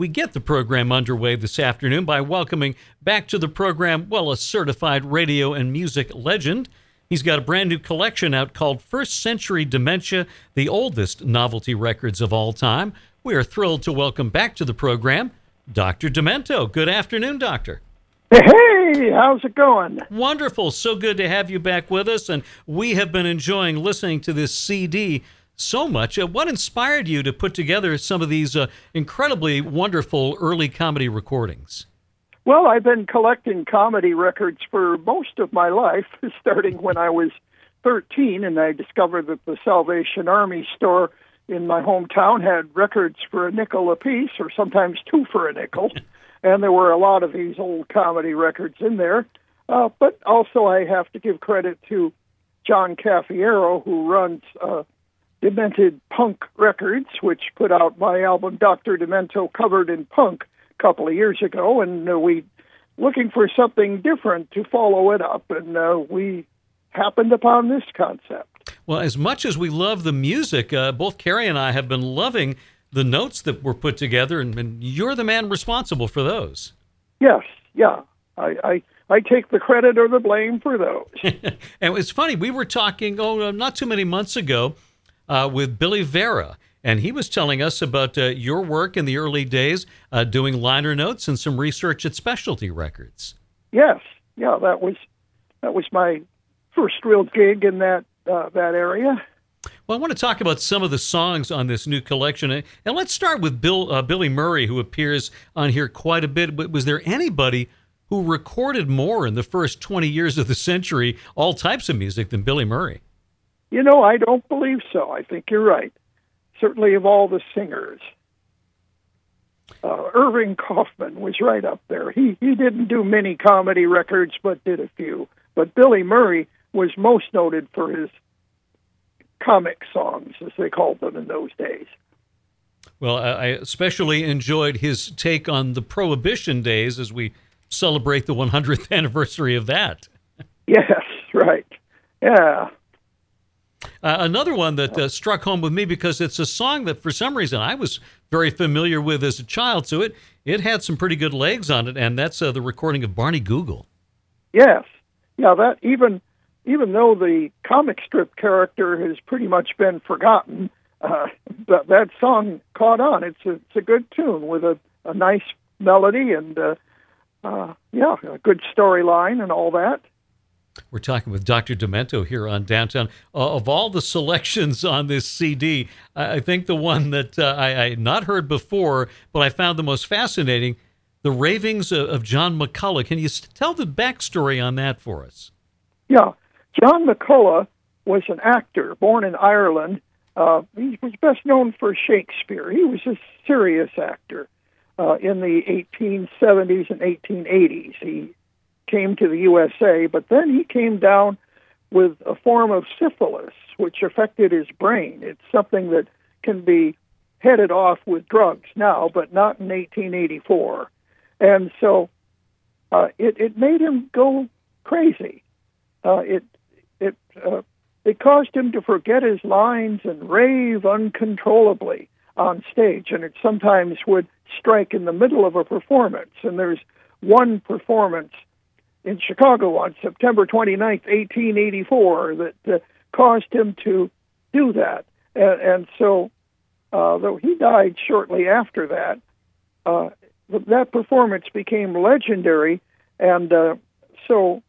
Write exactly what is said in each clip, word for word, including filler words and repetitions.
we get the program underway this afternoon by welcoming back to the program, well, a certified radio and music legend. He's got a brand new collection out called First Century Dementia, the oldest novelty records of all time. We are thrilled to welcome back to the program Doctor Demento. Good afternoon, Doctor. Hey, how's it going? Wonderful. So good to have you back with us, and we have been enjoying listening to this C D so much. Uh, what inspired you to put together some of these uh, incredibly wonderful early comedy recordings? Well, I've been collecting comedy records for most of my life, starting when I was thirteen, and I discovered that the Salvation Army store in my hometown had records for a nickel apiece, or sometimes two for a nickel. And there were a lot of these old comedy records in there. Uh, but also I have to give credit to John Cafiero, who runs uh, Demented Punk Records, which put out my album Doctor Demento Covered in Punk a couple of years ago. And uh, we looking for something different to follow it up. And uh, we happened upon this concept. Well, as much as we love the music, uh, both Carrie and I have been loving the notes that were put together, and, and you're the man responsible for those. Yes, yeah. I, I I take the credit or the blame for those. And it's funny, we were talking, oh, not too many months ago uh, with Billy Vera, and he was telling us about uh, your work in the early days, uh, doing liner notes and some research at Specialty Records. Yes, yeah, that was that was my first real gig in that uh, that area. Well, I want to talk about some of the songs on this new collection. And let's start with Bill, uh, Billy Murray, who appears on here quite a bit. But was there anybody who recorded more in the first twenty years of the century, all types of music, than Billy Murray? You know, I don't believe so. I think you're right. Certainly of all the singers. Uh, Irving Kaufman was right up there. He, he didn't do many comedy records, but did a few. But Billy Murray was most noted for his comic songs, as they called them in those days. Well, I especially enjoyed his take on the Prohibition days as we celebrate the one hundredth anniversary of that. Yes, right. Yeah. Uh, another one that uh, struck home with me, because it's a song that for some reason I was very familiar with as a child, so it, it had some pretty good legs on it, and that's uh, the recording of Barney Google. Yes. Yeah, that even... Even though the comic strip character has pretty much been forgotten, uh, that, that song caught on. It's a, it's a good tune with a, a nice melody and, uh, uh, yeah, a good storyline and all that. We're talking with Doctor Demento here on Downtown. Uh, of all the selections on this C D, I, I think the one that uh, I, I had not heard before, but I found the most fascinating, The Ravings of, of John McCullough. Can you tell the backstory on that for us? Yeah. John McCullough was an actor born in Ireland. Uh, he was best known for Shakespeare. He was a serious actor uh, in the eighteen seventies and eighteen eighties. He came to the U S A, but then he came down with a form of syphilis, which affected his brain. It's something that can be headed off with drugs now, but not in eighteen eighty-four. And so uh, it, it made him go crazy. Uh, it It uh, it caused him to forget his lines and rave uncontrollably on stage, and it sometimes would strike in the middle of a performance. And there's one performance in Chicago on September twenty-ninth, eighteen eighty-four, that uh, caused him to do that. And, and so, uh, though he died shortly after that, uh, that performance became legendary, and uh, so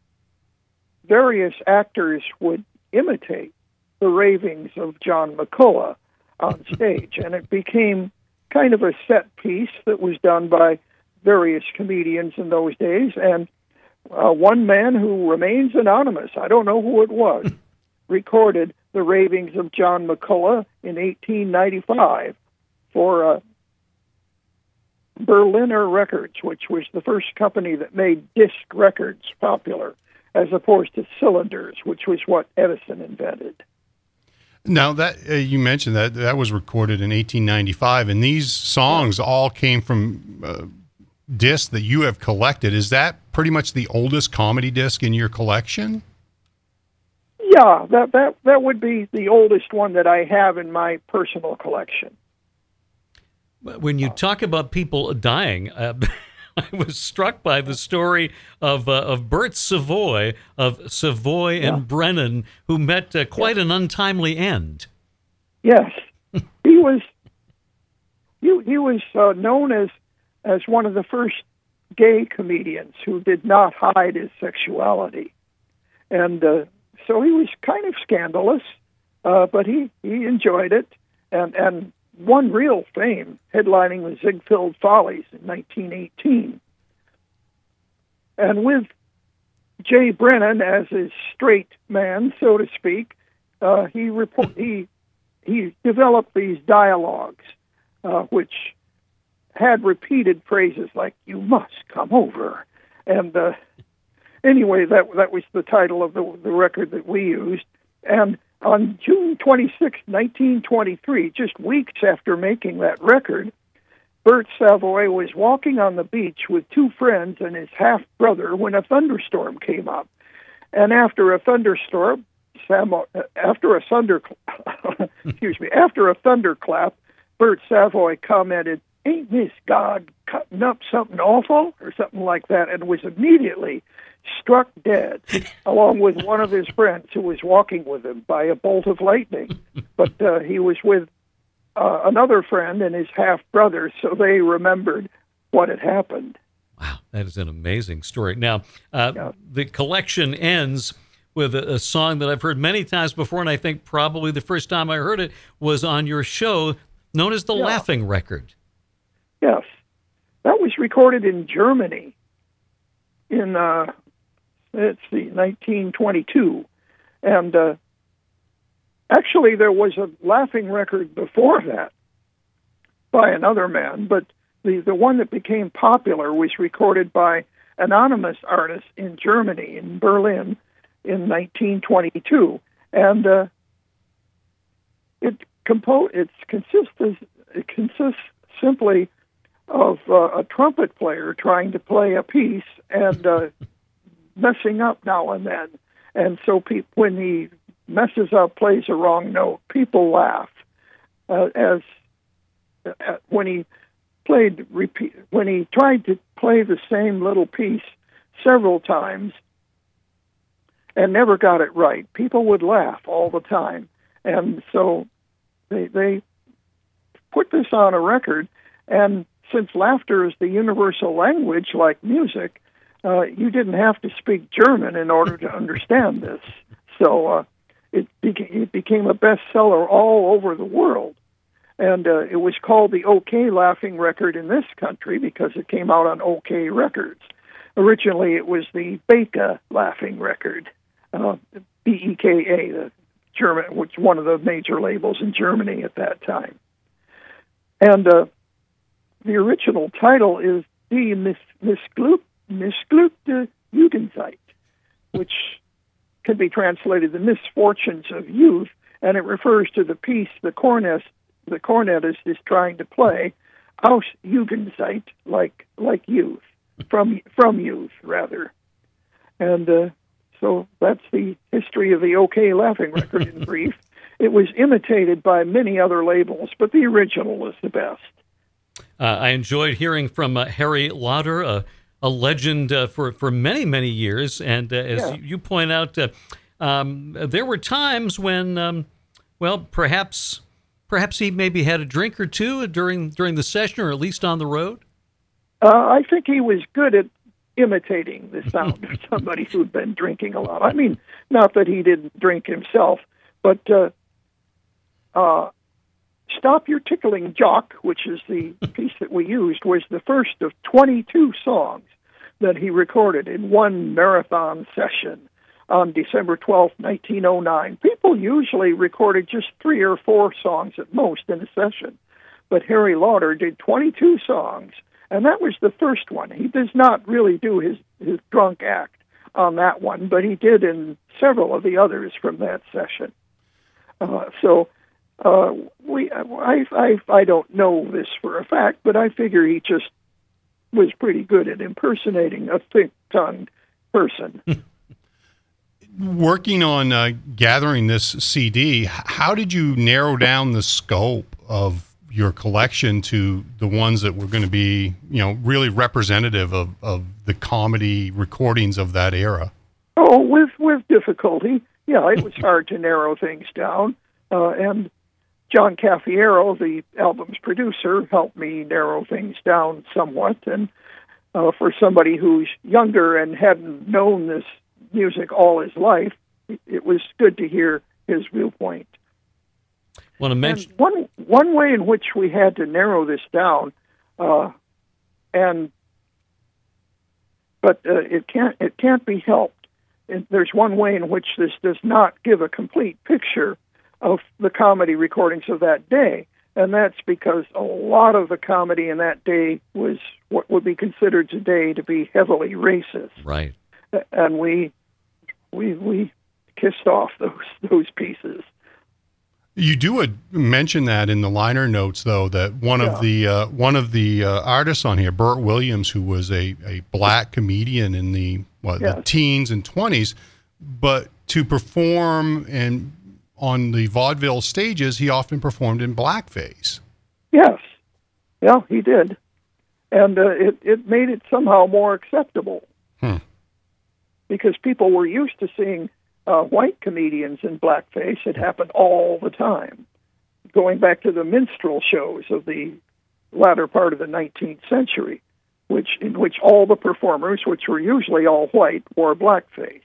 various actors would imitate the ravings of John McCullough on stage, and it became kind of a set piece that was done by various comedians in those days. And uh, one man who remains anonymous, I don't know who it was, recorded the ravings of John McCullough in eighteen ninety-five for uh, Berliner Records, which was the first company that made disc records popular, as opposed to cylinders, which was what Edison invented. Now, that uh, you mentioned that that was recorded in eighteen ninety-five, and these songs yeah. all came from uh, discs that you have collected. Is that pretty much the oldest comedy disc in your collection? Yeah, that, that, that would be the oldest one that I have in my personal collection. When you talk about people dying, uh, I was struck by the story of uh, of Bert Savoy of Savoy Yeah. and Brennan, who met uh, quite an untimely end. Yes, he was. He, he was uh, known as as one of the first gay comedians who did not hide his sexuality, and uh, so he was kind of scandalous, uh, but he, he enjoyed it, and and won real fame, headlining the Ziegfeld Follies in nineteen eighteen. And with Jay Brennan as his straight man, so to speak, uh, he report he he developed these dialogues, uh, which had repeated phrases like "You must come over," and uh, anyway, that that was the title of the the record that we used. And on June twenty-sixth, nineteen twenty-three, just weeks after making that record, Bert Savoy was walking on the beach with two friends and his half-brother when a thunderstorm came up. And after a thunderstorm, Samo, after a thunder, excuse me, after a thunderclap, Bert Savoy commented, "Ain't this God cutting up something awful?" or something like that, and was immediately struck dead, along with one of his friends who was walking with him, by a bolt of lightning. But uh, he was with uh, another friend and his half-brother, so they remembered what had happened. Wow, that is an amazing story. Now, uh, Yeah. the collection ends with a, a song that I've heard many times before, and I think probably the first time I heard it was on your show, known as the Yeah. Laughing Record. Yes. That was recorded in Germany in, uh, let's see, nineteen twenty-two. And uh, actually, there was a Laughing record before that by another man, but the, the one that became popular was recorded by anonymous artists in Germany, in Berlin, in nineteen twenty-two. And uh, it, compo- it, consists, it consists simply of uh, a trumpet player trying to play a piece and uh, messing up now and then. And so pe- when he messes up, plays a wrong note, people laugh. Uh, as uh, when he played, repeat, when he tried to play the same little piece several times and never got it right, people would laugh all the time. And so they they put this on a record, and since laughter is the universal language, like music, uh, you didn't have to speak German in order to understand this. So uh, it, beca- it became a bestseller all over the world. And uh, it was called the OK Laughing Record in this country because it came out on OK Records. Originally, it was the Beka Laughing Record, uh, B E K A, the German, which was one of the major labels in Germany at that time. And uh, the original title is Die Missglück, Missglückte Jugendzeit, which can be translated the misfortunes of youth, and it refers to the piece the cornet, the cornetist is trying to play, aus Jugendzeit, like like youth, from from youth rather. And uh, so that's the history of the OK Laughing Record in brief. It was imitated by many other labels, but the original is the best. Uh, I enjoyed hearing from uh, Harry Lauder, a, a legend uh, for, for many, many years. And uh, as Yeah. you point out, uh, um, there were times when, um, well, perhaps perhaps he maybe had a drink or two during during the session, or at least on the road. Uh, I think he was good at imitating the sound of somebody who'd been drinking a lot. I mean, not that he didn't drink himself, but uh, uh, Stop Your Tickling Jock, which is the piece that we used, was the first of twenty-two songs that he recorded in one marathon session on December twelfth, nineteen oh nine. People usually recorded just three or four songs at most in a session, but Harry Lauder did twenty-two songs, and that was the first one. He does not really do his, his drunk act on that one, but he did in several of the others from that session. Uh, so uh, we, I, I, I don't know this for a fact, but I figure he just was pretty good at impersonating a thick-tongued person. Working on uh, gathering this C D, h- how did you narrow down the scope of your collection to the ones that were going to be, you know, really representative of, of the comedy recordings of that era? Oh, with with difficulty. Yeah, it was hard to narrow things down. Uh, and John Caffiero, the album's producer, helped me narrow things down somewhat. And uh, for somebody who's younger and hadn't known this music all his life, it was good to hear his viewpoint. Want to mention and one one way in which we had to narrow this down, uh, and but uh, it can't it can't be helped. And there's one way in which this does not give a complete picture of the comedy recordings of that day, and that's because a lot of the comedy in that day was what would be considered today to be heavily racist. Right. And we we we kissed off those those pieces. You do a, mention that in the liner notes, though, that one yeah. of the uh, one of the uh, artists on here, Burt Williams, who was a, a black comedian in the what yes. the teens and twenties, but to perform and on the vaudeville stages, he often performed in blackface. Yes, yeah, he did, and uh, it it made it somehow more acceptable hmm. because people were used to seeing Uh, white comedians in blackface. It happened all the time. Going back to the minstrel shows of the latter part of the nineteenth century, which in which all the performers, which were usually all white, wore blackface.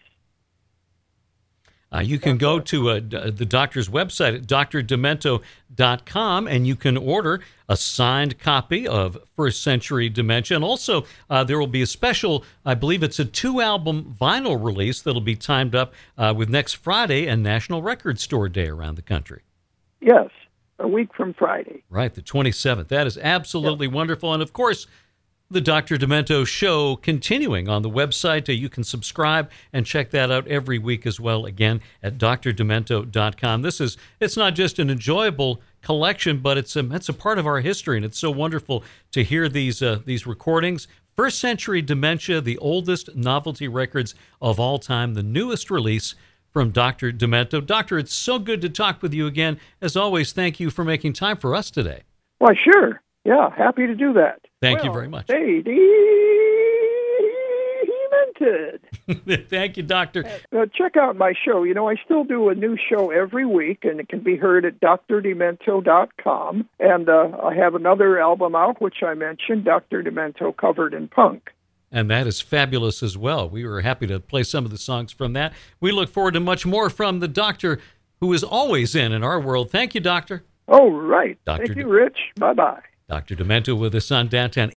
Uh, you can go to uh, d- the doctor's website at d r demento dot com, and you can order a signed copy of First Century Dementia. And also, uh, there will be a special, I believe it's a two-album vinyl release that'll be timed up uh, with next Friday and National Record Store Day around the country. Yes, a week from Friday. Right, the twenty-seventh. That is absolutely yep. wonderful. And, of course, the Doctor Demento Show continuing on the website. Uh, you can subscribe and check that out every week as well, again, at d r demento dot com. This is, it's not just an enjoyable collection, but it's a, it's a part of our history, and it's so wonderful to hear these, uh, these recordings. First Century Dementia, the oldest novelty records of all time, the newest release from Doctor Demento. Doctor, it's so good to talk with you again. As always, thank you for making time for us today. Why, sure. Yeah, happy to do that. Thank well, you very much. Hey, demented. Thank you, Doctor. Uh, check out my show. You know, I still do a new show every week, and it can be heard at d r demento dot com. And uh, I have another album out, which I mentioned, Doctor Demento Covered in Punk. And that is fabulous as well. We were happy to play some of the songs from that. We look forward to much more from the Doctor, who is always in in our world. Thank you, Doctor. Oh, right. Doctor Thank you, Rich. Bye-bye. Doctor Demento with us on Downtown